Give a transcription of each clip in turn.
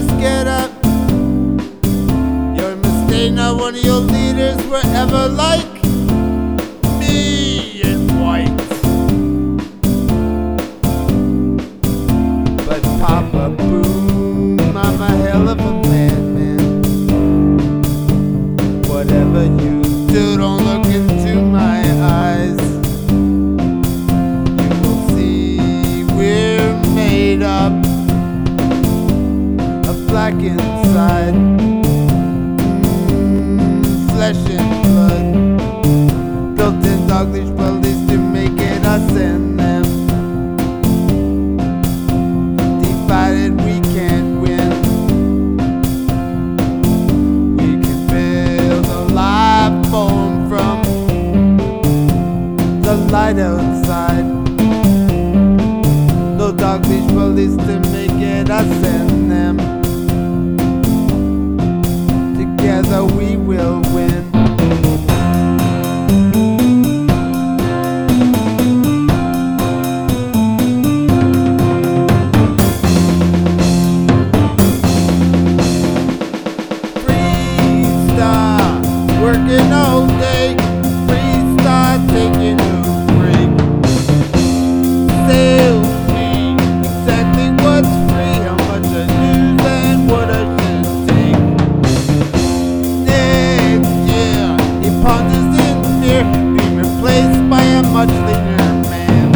get up. You're a mistake, not one of your leaders were ever like me in white. But Papa Boom, I'm a hell of a madman. Whatever you do, don't look into my eyes. You will see we're made up of black inside, flesh and blood, built in dogfish bodies to make it us and them. Divided we can't win. We can build a life form from the light outside. No dogfish bodies to make it us and them. Together we will win. Freestyle, working all day. Freestyle, taking a break. Tell me exactly what's free, how much I lose and what I should take. Next year, he ponders in fear, being replaced by a much leaner man.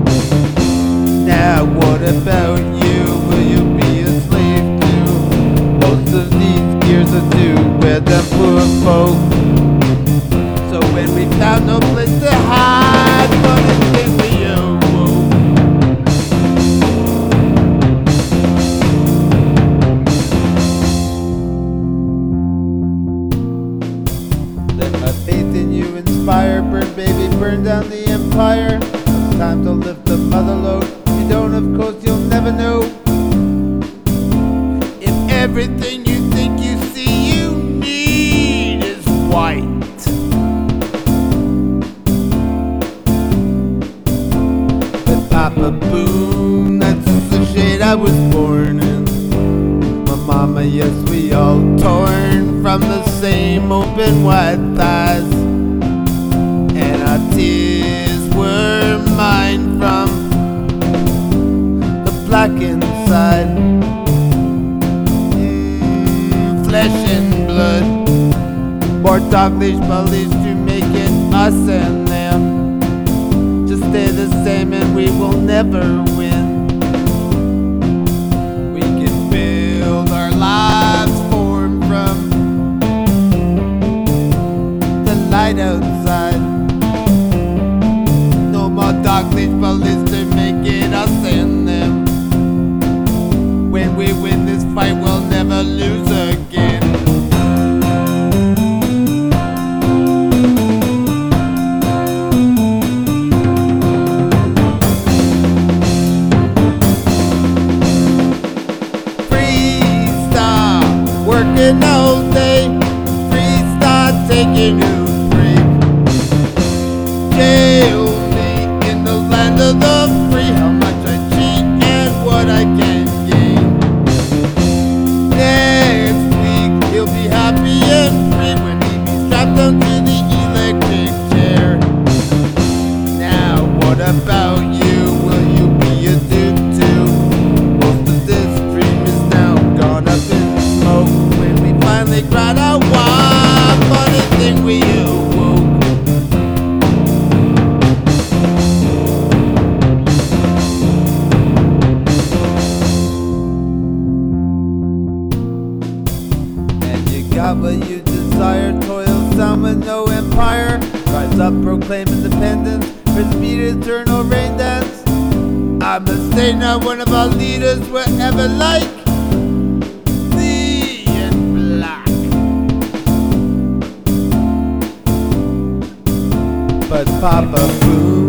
Now what about you? Will you be a slave too? Most of these gears are due with the poor folk. So when we found no place to hide, what a thing we awoke. Let my faith in you inspire. Burn, baby, burn down the empire. It's time to lift the mother load. If you don't, of course, you'll never know. If everything you think you see you need is white. But Papa Boom, that's the shade I was born in. My mama, yes, we all torn from the same open white thighs. And our tears were mine from the black inside. Flesh and blood, more dogfish bodies to make it us and them. Just stay the same and we will never win. We can build our lives formed from the light outside. No more dogfish bodies to make it us and them. When we win this fight, we'll never lose again. Freestyle, working all day. Freestyle, taking a break. Jail me in the land of the free. How much I cheat and what I can gain. Next week he'll be happy and free when he be strapped onto the electric chair. Now what about you? Will you be a dude too? Most of this dream is now gone up in smoke. When we finally cried out, why? Funny thing we awoke. Got what you desire, toil sound with no empire. Rise up, proclaim independence, for speed eternal rain dance. I must say not one of our leaders were ever like thee in black. But Papa Boom,